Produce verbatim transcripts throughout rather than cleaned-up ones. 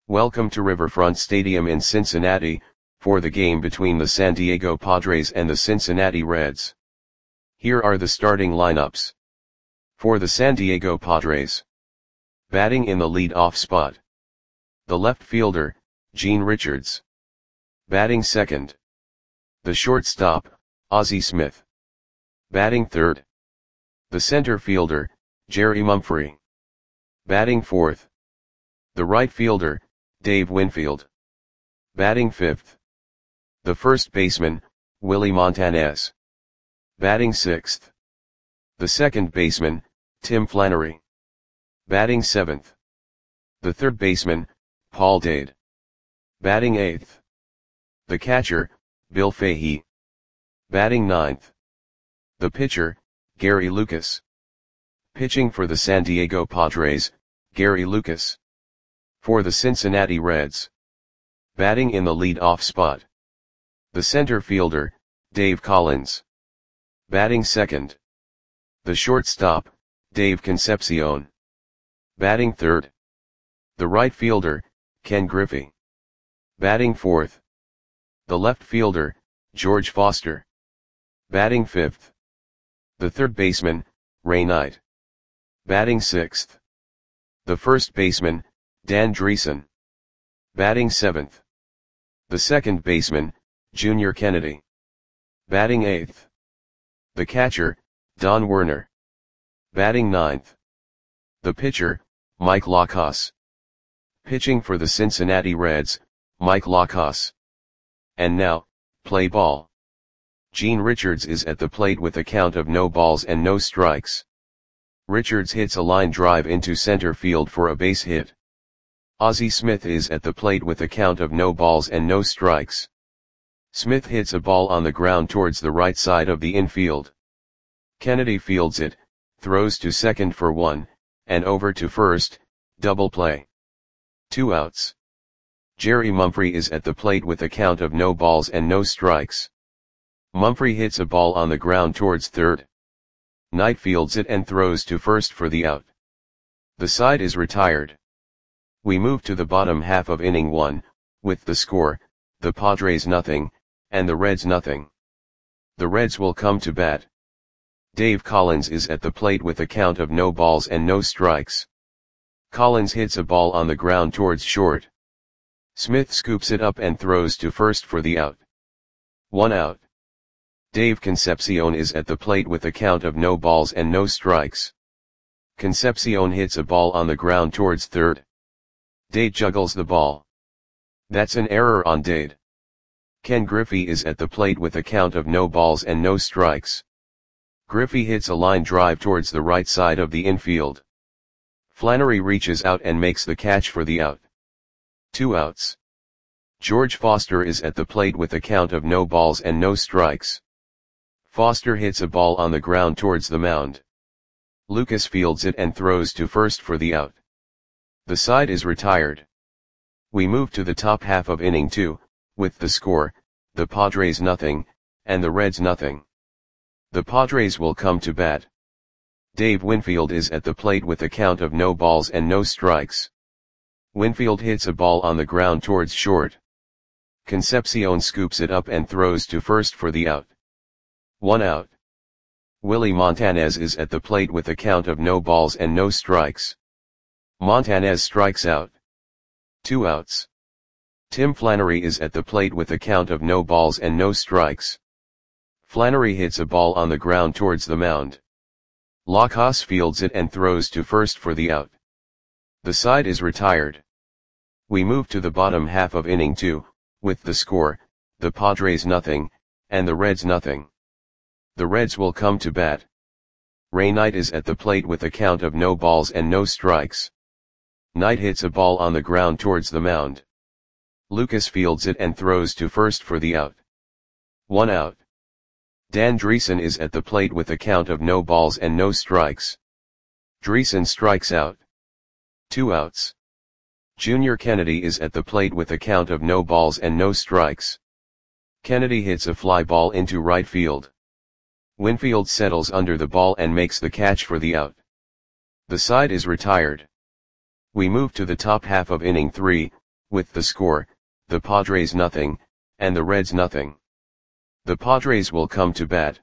Welcome to Riverfront Stadium in Cincinnati, for the game between the San Diego Padres and the Cincinnati Reds. Here are the starting lineups. For the San Diego Padres. Batting in the lead-off spot. The left fielder, Gene Richards. Batting second. The shortstop, Ozzie Smith. Batting third. The center fielder, Jerry Mumphrey. Batting fourth. The right fielder, Dave Winfield. Batting fifth. The first baseman, Willie Montanez. Batting sixth. The second baseman, Tim Flannery. Batting seventh. The third baseman, Paul Dade. Batting eighth. The catcher, Bill Fahey. Batting ninth. The pitcher, Gary Lucas. Pitching for the San Diego Padres, Gary Lucas. For the Cincinnati Reds. Batting in the lead-off spot. The center fielder, Dave Collins. Batting second. The shortstop, Dave Concepcion. Batting third. The right fielder, Ken Griffey. Batting fourth. The left fielder, George Foster. Batting fifth. The third baseman, Ray Knight. Batting sixth. The first baseman, Dan Dreesen. Batting seventh. The second baseman, Junior Kennedy. Batting eighth. The catcher, Don Werner. Batting ninth. The pitcher, Mike Lacos. Pitching for the Cincinnati Reds, Mike Lacos. And now, play ball. Gene Richards is at the plate with a count of no balls and no strikes. Richards hits a line drive into center field for a base hit. Ozzie Smith is at the plate with a count of no balls and no strikes. Smith hits a ball on the ground towards the right side of the infield. Kennedy fields it, throws to second for one, and over to first, double play. Two outs. Jerry Mumphrey is at the plate with a count of no balls and no strikes. Mumphrey hits a ball on the ground towards third. Knight fields it and throws to first for the out. The side is retired. We move to the bottom half of inning one, with the score, the Padres nothing, and the Reds nothing. The Reds will come to bat. Dave Collins is at the plate with a count of no balls and no strikes. Collins hits a ball on the ground towards short. Smith scoops it up and throws to first for the out. One out. Dave Concepcion is at the plate with a count of no balls and no strikes. Concepcion hits a ball on the ground towards third. Dade juggles the ball. That's an error on Dade. Ken Griffey is at the plate with a count of no balls and no strikes. Griffey hits a line drive towards the right side of the infield. Flannery reaches out and makes the catch for the out. Two outs. George Foster is at the plate with a count of no balls and no strikes. Foster hits a ball on the ground towards the mound. Lucas fields it and throws to first for the out. The side is retired. We move to the top half of inning two, with the score, the Padres nothing, and the Reds nothing. The Padres will come to bat. Dave Winfield is at the plate with a count of no balls and no strikes. Winfield hits a ball on the ground towards short. Concepcion scoops it up and throws to first for the out. One out. Willie Montanez is at the plate with a count of no balls and no strikes. Montanez strikes out. Two outs. Tim Flannery is at the plate with a count of no balls and no strikes. Flannery hits a ball on the ground towards the mound. Lacos fields it and throws to first for the out. The side is retired. We move to the bottom half of inning two, with the score, the Padres nothing, and the Reds nothing. The Reds will come to bat. Ray Knight is at the plate with a count of no balls and no strikes. Knight hits a ball on the ground towards the mound. Lucas fields it and throws to first for the out. One out. Dan Dreesen is at the plate with a count of no balls and no strikes. Dreesen strikes out. Two outs. Junior Kennedy is at the plate with a count of no balls and no strikes. Kennedy hits a fly ball into right field. Winfield settles under the ball and makes the catch for the out. The side is retired. We move to the top half of inning three, with the score, the Padres nothing, and the Reds nothing. The Padres will come to bat.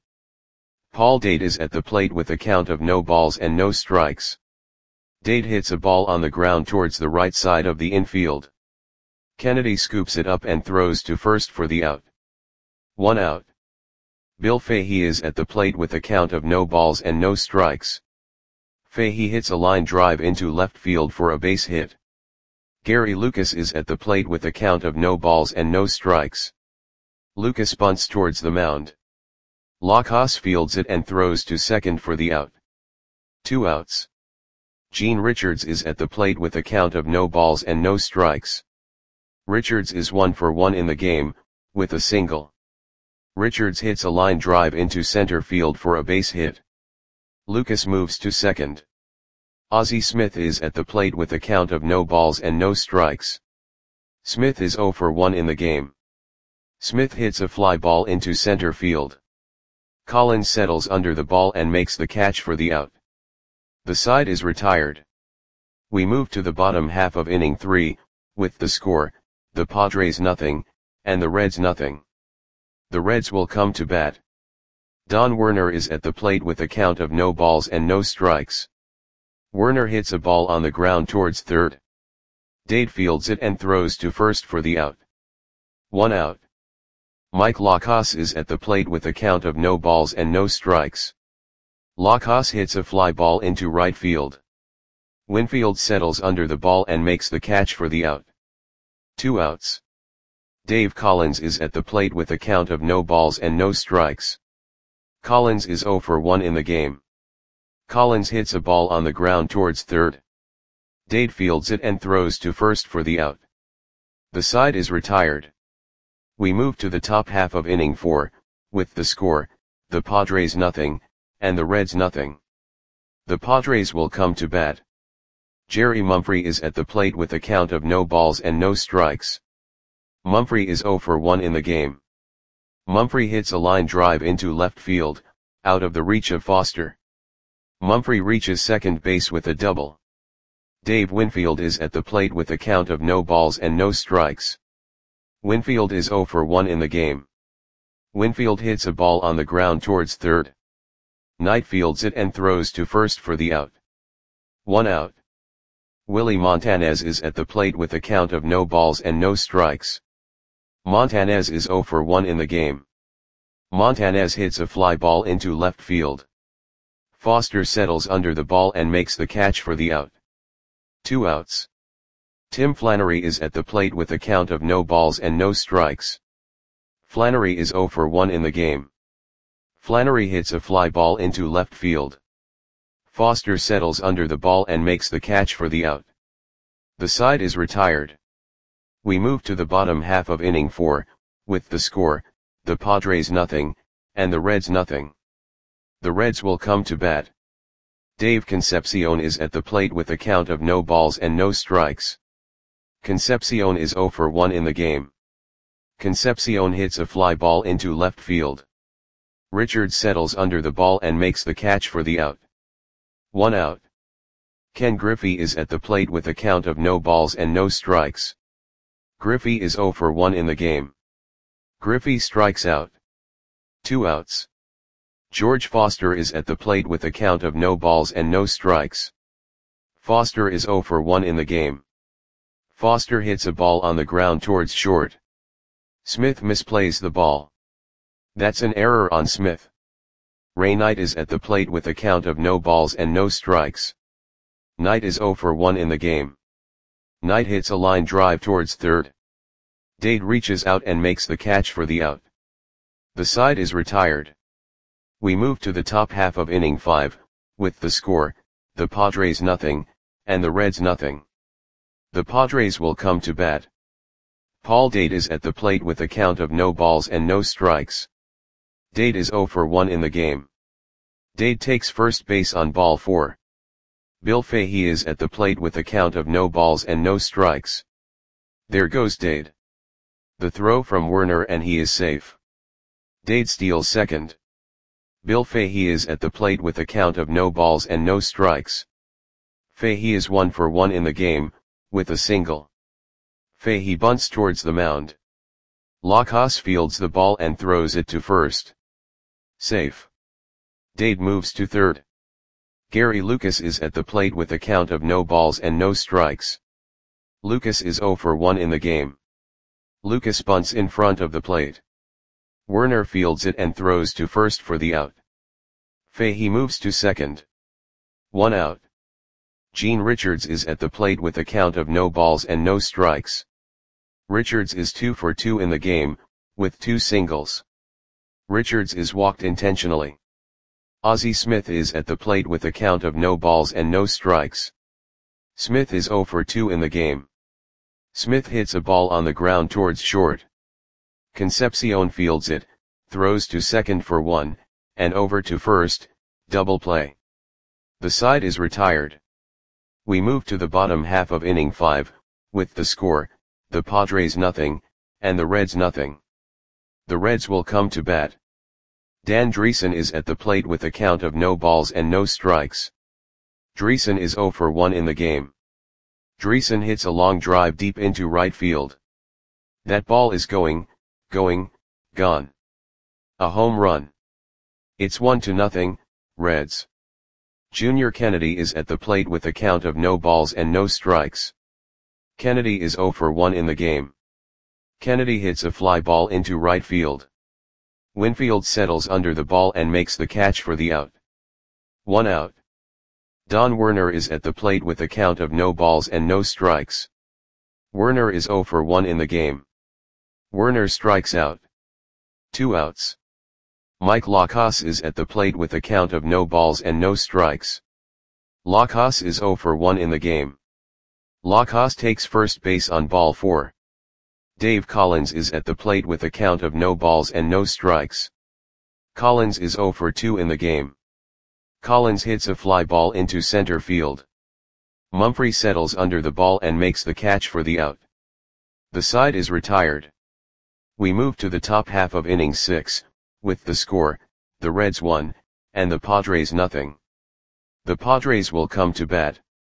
Paul Dade is at the plate with a count of no balls and no strikes. Dade hits a ball on the ground towards the right side of the infield. Kennedy scoops it up and throws to first for the out. One out. Bill Fahey is at the plate with a count of no balls and no strikes. Fahey hits a line drive into left field for a base hit. Gary Lucas is at the plate with a count of no balls and no strikes. Lucas bunts towards the mound. Lacrosse fields it and throws to second for the out. Two outs. Gene Richards is at the plate with a count of no balls and no strikes. Richards is one for one in the game, with a single. Richards hits a line drive into center field for a base hit. Lucas moves to second. Ozzie Smith is at the plate with a count of no balls and no strikes. Smith is zero for one in the game. Smith hits a fly ball into center field. Collins settles under the ball and makes the catch for the out. The side is retired. We move to the bottom half of inning three, with the score, the Padres nothing, and the Reds nothing. The Reds will come to bat. Don Werner is at the plate with a count of no balls and no strikes. Werner hits a ball on the ground towards third. Dade fields it and throws to first for the out. One out. Mike Lacrosse is at the plate with a count of no balls and no strikes. Lacrosse hits a fly ball into right field. Winfield settles under the ball and makes the catch for the out. Two outs. Dave Collins is at the plate with a count of no balls and no strikes. Collins is zero for one in the game. Collins hits a ball on the ground towards third. Dade fields it and throws to first for the out. The side is retired. We move to the top half of inning four, with the score, the Padres nothing, and the Reds nothing. The Padres will come to bat. Jerry Mumphrey is at the plate with a count of no balls and no strikes. Mumphrey is zero for one in the game. Mumphrey hits a line drive into left field, out of the reach of Foster. Mumphrey reaches second base with a double. Dave Winfield is at the plate with a count of no balls and no strikes. Winfield is zero for one in the game. Winfield hits a ball on the ground towards third. Knight fields it and throws to first for the out. One out. Willie Montanez is at the plate with a count of no balls and no strikes. Montanez is zero for one in the game. Montanez hits a fly ball into left field. Foster settles under the ball and makes the catch for the out. Two outs. Tim Flannery is at the plate with a count of no balls and no strikes. Flannery is zero for one in the game. Flannery hits a fly ball into left field. Foster settles under the ball and makes the catch for the out. The side is retired. We move to the bottom half of inning four, with the score, the Padres nothing, and the Reds nothing. The Reds will come to bat. Dave Concepcion is at the plate with a count of no balls and no strikes. Concepcion is zero for one in the game. Concepcion hits a fly ball into left field. Richards settles under the ball and makes the catch for the out. One out. Ken Griffey is at the plate with a count of no balls and no strikes. Griffey is zero for one in the game. Griffey strikes out. Two outs. George Foster is at the plate with a count of no balls and no strikes. Foster is zero for one in the game. Foster hits a ball on the ground towards short. Smith misplays the ball. That's an error on Smith. Ray Knight is at the plate with a count of no balls and no strikes. Knight is zero for one in the game. Knight hits a line drive towards third. Dade reaches out and makes the catch for the out. The side is retired. We move to the top half of inning five, with the score, the Padres nothing, and the Reds nothing. The Padres will come to bat. Paul Dade is at the plate with a count of no balls and no strikes. Dade is zero for one in the game. Dade takes first base on ball four. Bill Fahey is at the plate with a count of no balls and no strikes. There goes Dade. The throw from Werner and he is safe. Dade steals second. Bill Fahey is at the plate with a count of no balls and no strikes. Fahey is one for one in the game, with a single. Fahey bunts towards the mound. Lacrosse fields the ball and throws it to first. Safe. Dade moves to third. Gary Lucas is at the plate with a count of no balls and no strikes. Lucas is zero for one in the game. Lucas bunts in front of the plate. Werner fields it and throws to first for the out. Fahey moves to second. One out. Gene Richards is at the plate with a count of no balls and no strikes. Richards is two for two in the game, with two singles. Richards is walked intentionally. Ozzie Smith is at the plate with a count of no balls and no strikes. Smith is zero for two in the game. Smith hits a ball on the ground towards short. Concepcion fields it, throws to second for one, and over to first, double play. The side is retired. We move to the bottom half of inning five, with the score, the Padres nothing, and the Reds nothing. The Reds will come to bat. Dan Dreesen is at the plate with a count of no balls and no strikes. Dreesen is zero for one in the game. Dreesen hits a long drive deep into right field. That ball is going, going, gone. A home run. It's one to nothing, Reds. Junior Kennedy is at the plate with a count of no balls and no strikes. Kennedy is zero for one in the game. Kennedy hits a fly ball into right field. Winfield settles under the ball and makes the catch for the out. One out. Don Werner is at the plate with a count of no balls and no strikes. Werner is zero for one in the game. Werner strikes out. Two outs. Mike Lacrosse is at the plate with a count of no balls and no strikes. Lacrosse is zero for one in the game. Lacrosse takes first base on ball four. Dave Collins is at the plate with a count of no balls and no strikes. Collins is zero for two in the game. Collins hits a fly ball into center field. Mumphrey settles under the ball and makes the catch for the out. The side is retired. We move to the top half of inning six, with the score, the Reds one, and the Padres nothing. The Padres will come to bat.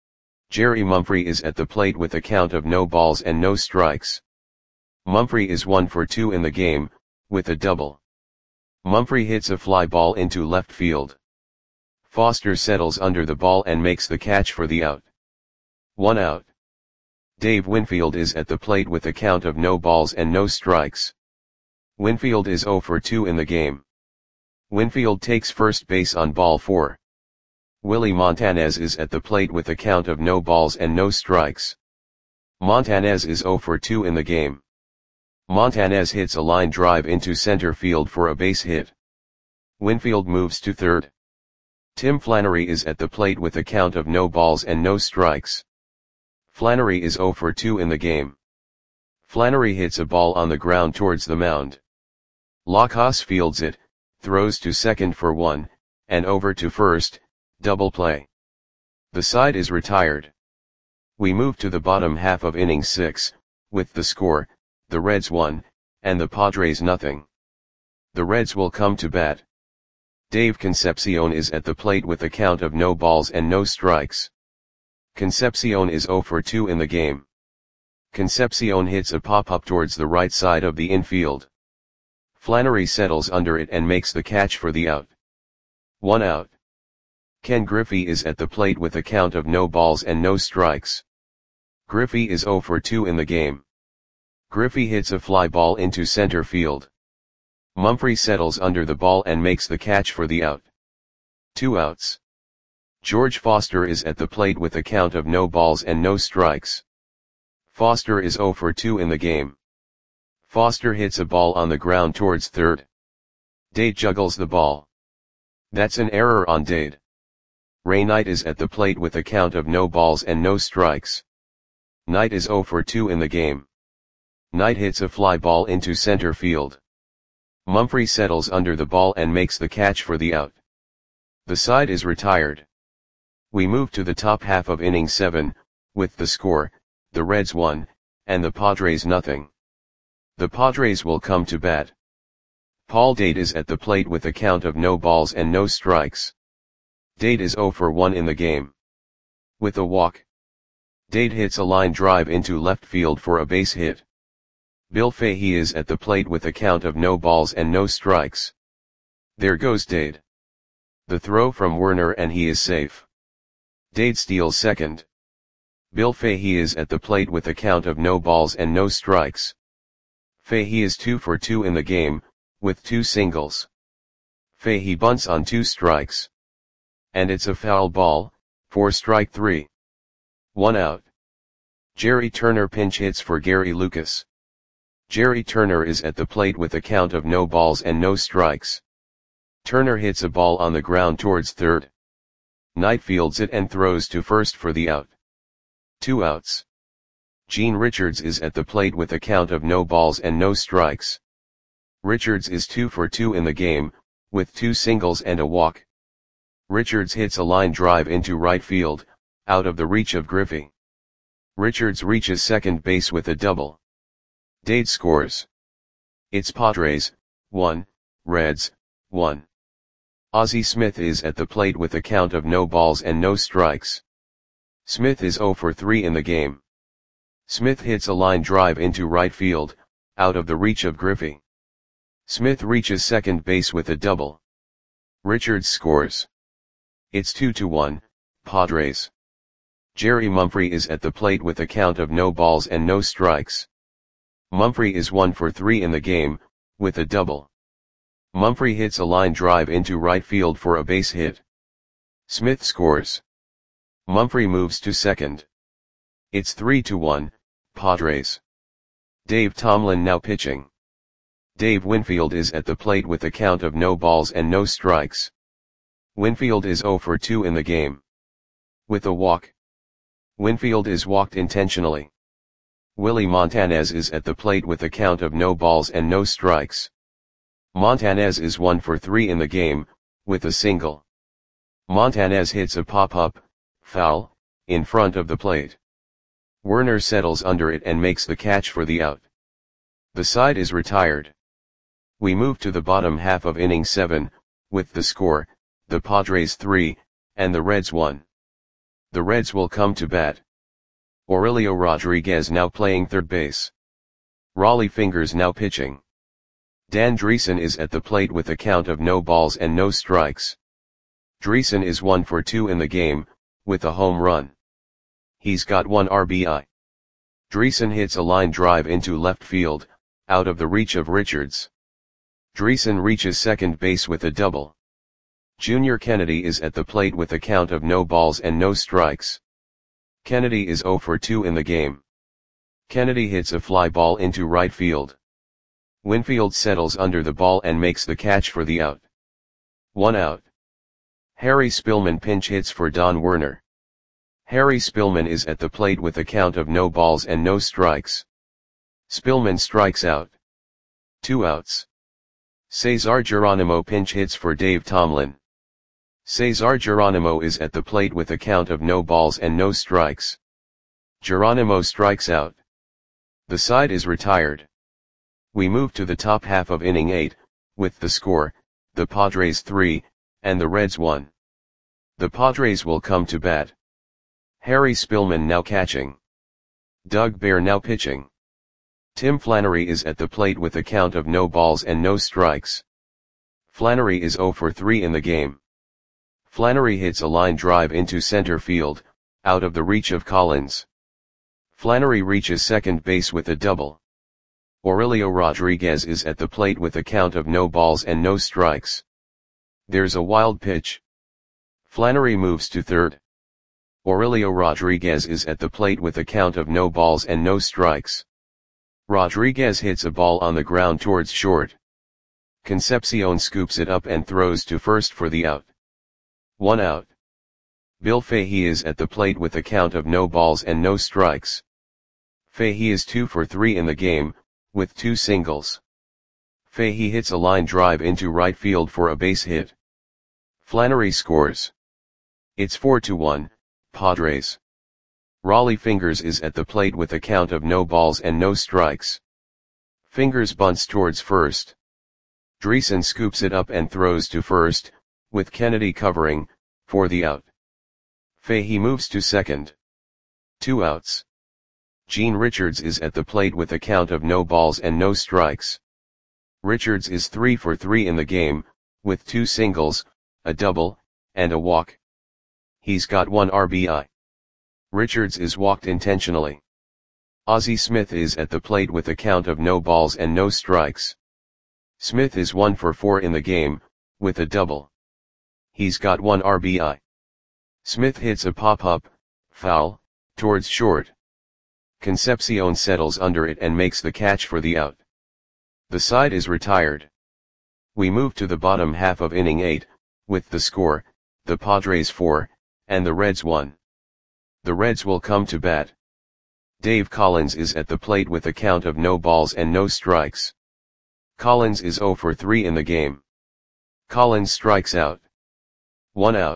Jerry Mumphrey is at the plate with a count of no balls and no strikes. Mumphrey is one for two in the game, with a double. Mumphrey hits a fly ball into left field. Foster settles under the ball and makes the catch for the out. One out. Dave Winfield is at the plate with a count of no balls and no strikes. Winfield is zero for two in the game. Winfield takes first base on ball four. Willie Montanez is at the plate with a count of no balls and no strikes. Montanez is zero for two in the game. Montanez hits a line drive into center field for a base hit. Winfield moves to third. Tim Flannery is at the plate with a count of no balls and no strikes. Flannery is zero for two in the game. Flannery hits a ball on the ground towards the mound. Lacrosse fields it, throws to second for one, and over to first, double play. The side is retired. We move to the bottom half of inning six, with the score, the Reds one, and the Padres nothing. The Reds will come to bat. Dave Concepcion is at the plate with a count of no balls and no strikes. Concepcion is zero for two in the game. Concepcion hits a pop-up towards the right side of the infield. Flannery settles under it and makes the catch for the out. One out. Ken Griffey is at the plate with a count of no balls and no strikes. Griffey is zero for two in the game. Griffey hits a fly ball into center field. Mumphrey settles under the ball and makes the catch for the out. Two outs. George Foster is at the plate with a count of no balls and no strikes. Foster is zero for two in the game. Foster hits a ball on the ground towards third. Dade juggles the ball. That's an error on Dade. Ray Knight is at the plate with a count of no balls and no strikes. Knight is zero for two in the game. Knight hits a fly ball into center field. Mumphrey settles under the ball and makes the catch for the out. The side is retired. We move to the top half of inning seven, with the score, the Reds one, and the Padres nothing. The Padres will come to bat. Paul Dade is at the plate with a count of no balls and no strikes. Dade is zero for one in the game. With a walk. Dade hits a line drive into left field for a base hit. Bill Fahey is at the plate with a count of no balls and no strikes. There goes Dade. The throw from Werner and he is safe. Dade steals second. Bill Fahey is at the plate with a count of no balls and no strikes. Fahey is two for two in the game, with two singles. Fahey bunts on two strikes. And it's a foul ball, for strike three. One out. Jerry Turner pinch hits for Gary Lucas. Jerry Turner is at the plate with a count of no balls and no strikes. Turner hits a ball on the ground towards third. Knight fields it and throws to first for the out. Two outs. Gene Richards is at the plate with a count of no balls and no strikes. Richards is two for two in the game, with two singles and a walk. Richards hits a line drive into right field, out of the reach of Griffey. Richards reaches second base with a double. Dade scores. It's Padres, one, Reds, one. Ozzie Smith is at the plate with a count of no balls and no strikes. Smith is zero for three in the game. Smith hits a line drive into right field, out of the reach of Griffey. Smith reaches second base with a double. Richards scores. It's two to one, Padres. Jerry Mumphrey is at the plate with a count of no balls and no strikes. Mumphrey is one for three in the game, with a double. Mumphrey hits a line drive into right field for a base hit. Smith scores. Mumphrey moves to second. It's three to one, Padres. Dave Tomlin now pitching. Dave Winfield is at the plate with a count of no balls and no strikes. Winfield is zero for two in the game. With a walk. Winfield is walked intentionally. Willie Montanez is at the plate with a count of no balls and no strikes. Montanez is one for three in the game, with a single. Montanez hits a pop-up, foul, in front of the plate. Werner settles under it and makes the catch for the out. The side is retired. We move to the bottom half of inning seven, with the score, the Padres three, and the Reds one. The Reds will come to bat. Aurelio Rodriguez now playing third base. Rollie Fingers now pitching. Dan Dreesen is at the plate with a count of no balls and no strikes. Dreesen is one for two in the game, with a home run. He's got one R B I. Dreesen hits a line drive into left field, out of the reach of Richards. Dreesen reaches second base with a double. Junior Kennedy is at the plate with a count of no balls and no strikes. Kennedy is zero for two in the game. Kennedy hits a fly ball into right field. Winfield settles under the ball and makes the catch for the out. One out. Harry Spillman pinch hits for Don Werner. Harry Spillman is at the plate with a count of no balls and no strikes. Spillman strikes out. Two outs. Cesar Geronimo pinch hits for Dave Tomlin. Cesar Geronimo is at the plate with a count of no balls and no strikes. Geronimo strikes out. The side is retired. We move to the top half of inning eight, with the score, the Padres three, and the Reds one. The Padres will come to bat. Harry Spillman now catching. Doug Bear now pitching. Tim Flannery is at the plate with a count of no balls and no strikes. Flannery is zero for three in the game. Flannery hits a line drive into center field, out of the reach of Collins. Flannery reaches second base with a double. Aurelio Rodriguez is at the plate with a count of no balls and no strikes. There's a wild pitch. Flannery moves to third. Aurelio Rodriguez is at the plate with a count of no balls and no strikes. Rodriguez hits a ball on the ground towards short. Concepcion scoops it up and throws to first for the out. One out. Bill Fahey is at the plate with a count of no balls and no strikes. Fahey is two for three in the game, with two singles. Fahey hits a line drive into right field for a base hit. Flannery scores. It's four to one, Padres. Rollie Fingers is at the plate with a count of no balls and no strikes. Fingers bunts towards first. Dreesen scoops it up and throws to first, with Kennedy covering, for the out. Fahey moves to second. Two outs. Gene Richards is at the plate with a count of no balls and no strikes. Richards is three for three in the game, with two singles, a double, and a walk. He's got one R B I. Richards is walked intentionally. Ozzie Smith is at the plate with a count of no balls and no strikes. Smith is one for four in the game, with a double. He's got one R B I. Smith hits a pop-up, foul, towards short. Concepcion settles under it and makes the catch for the out. The side is retired. We move to the bottom half of inning eight, with the score, the Padres four, and the Reds one. The Reds will come to bat. Dave Collins is at the plate with a count of no balls and no strikes. Collins is zero for three in the game. Collins strikes out. One out.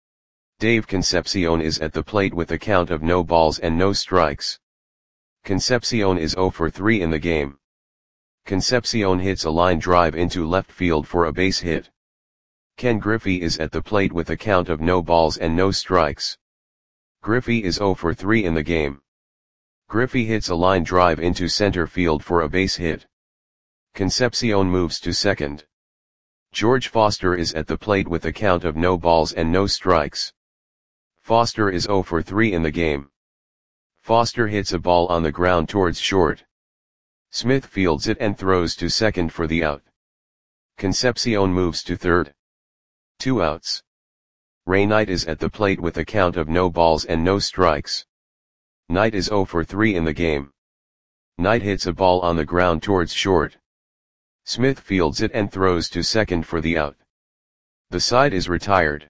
Dave Concepcion is at the plate with a count of no balls and no strikes. Concepcion is zero for three in the game. Concepcion hits a line drive into left field for a base hit. Ken Griffey is at the plate with a count of no balls and no strikes. Griffey is zero for three in the game. Griffey hits a line drive into center field for a base hit. Concepcion moves to second. George Foster is at the plate with a count of no balls and no strikes. Foster is zero for three in the game. Foster hits a ball on the ground towards short. Smith fields it and throws to second for the out. Concepcion moves to third. Two outs. Ray Knight is at the plate with a count of no balls and no strikes. Knight is zero for three in the game. Knight hits a ball on the ground towards short. Smith fields it and throws to second for the out. The side is retired.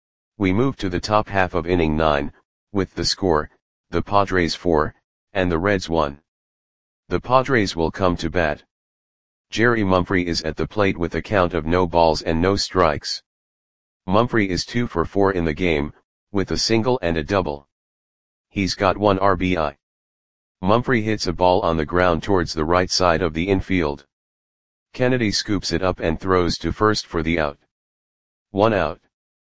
We move to the top half of inning nine, with the score, the Padres four, and the Reds one. The Padres will come to bat. Jerry Mumphrey is at the plate with a count of no balls and no strikes. Mumphrey is two for four in the game, with a single and a double. He's got one R B I. Mumphrey hits a ball on the ground towards the right side of the infield. Kennedy scoops it up and throws to first for the out. One out.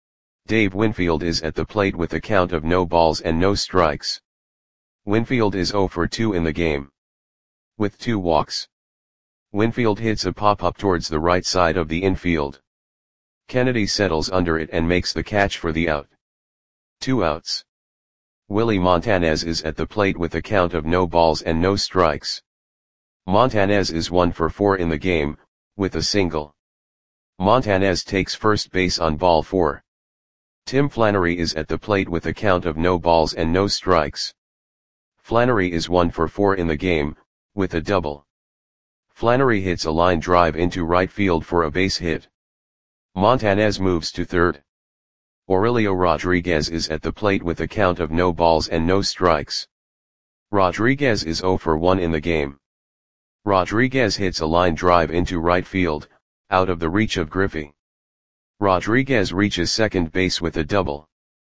Dave Winfield is at the plate with a count of no balls and no strikes. Winfield is zero for two in the game. With two walks. Winfield hits a pop-up towards the right side of the infield. Kennedy settles under it and makes the catch for the out. Two outs. Willie Montanez is at the plate with a count of no balls and no strikes. Montanez is one for four in the game, with a single. Montanez takes first base on ball four. Tim Flannery is at the plate with a count of no balls and no strikes. Flannery is one for four in the game, with a double. Flannery hits a line drive into right field for a base hit. Montanez moves to third. Aurelio Rodriguez is at the plate with a count of no balls and no strikes. Rodriguez is zero for one in the game. Rodriguez hits a line drive into right field, out of the reach of Griffey. Rodriguez reaches second base with a double.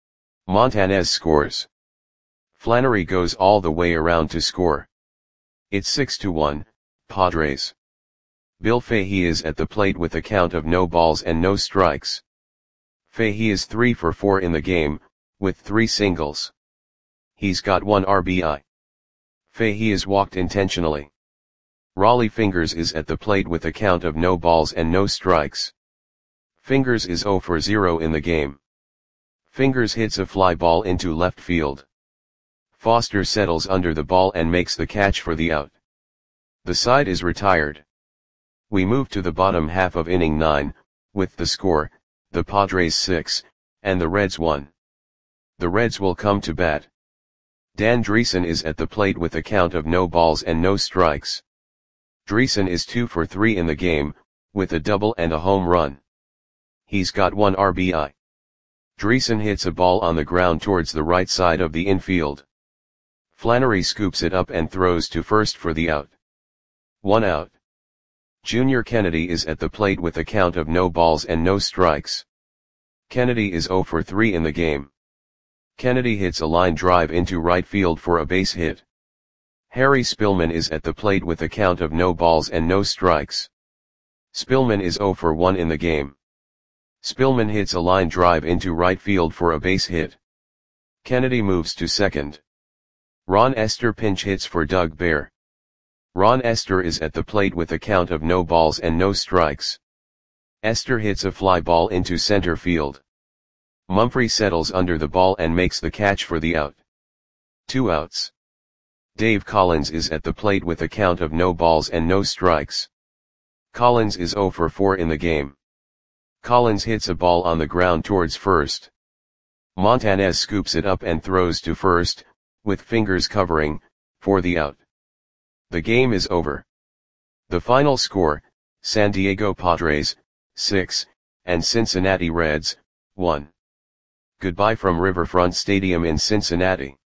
Montanez scores. Flannery goes all the way around to score. It's six to one, Padres. Bill Fahey is at the plate with a count of no balls and no strikes. Fahey is three for four in the game, with three singles. He's got one R B I. Fahey is walked intentionally. Raleigh Fingers is at the plate with a count of no balls and no strikes. Fingers is zero for zero in the game. Fingers hits a fly ball into left field. Foster settles under the ball and makes the catch for the out. The side is retired. We move to the bottom half of inning nine, with the score, the Padres six, and the Reds one. The Reds will come to bat. Dan Dreesen is at the plate with a count of no balls and no strikes. Dreesen is two for three in the game, with a double and a home run. He's got one R B I. Dreesen hits a ball on the ground towards the right side of the infield. Flannery scoops it up and throws to first for the out. One out. Junior Kennedy is at the plate with a count of no balls and no strikes. Kennedy is zero for three in the game. Kennedy hits a line drive into right field for a base hit. Harry Spillman is at the plate with a count of no balls and no strikes. Spillman is zero for one in the game. Spillman hits a line drive into right field for a base hit. Kennedy moves to second. Ron Esther pinch hits for Doug Bear. Ron Esther is at the plate with a count of no balls and no strikes. Esther hits a fly ball into center field. Mumphrey settles under the ball and makes the catch for the out. Two outs. Dave Collins is at the plate with a count of no balls and no strikes. Collins is zero for four in the game. Collins hits a ball on the ground towards first. Montanez scoops it up and throws to first, with fingers covering, for the out. The game is over. The final score, San Diego Padres, six, and Cincinnati Reds, one. Goodbye from Riverfront Stadium in Cincinnati.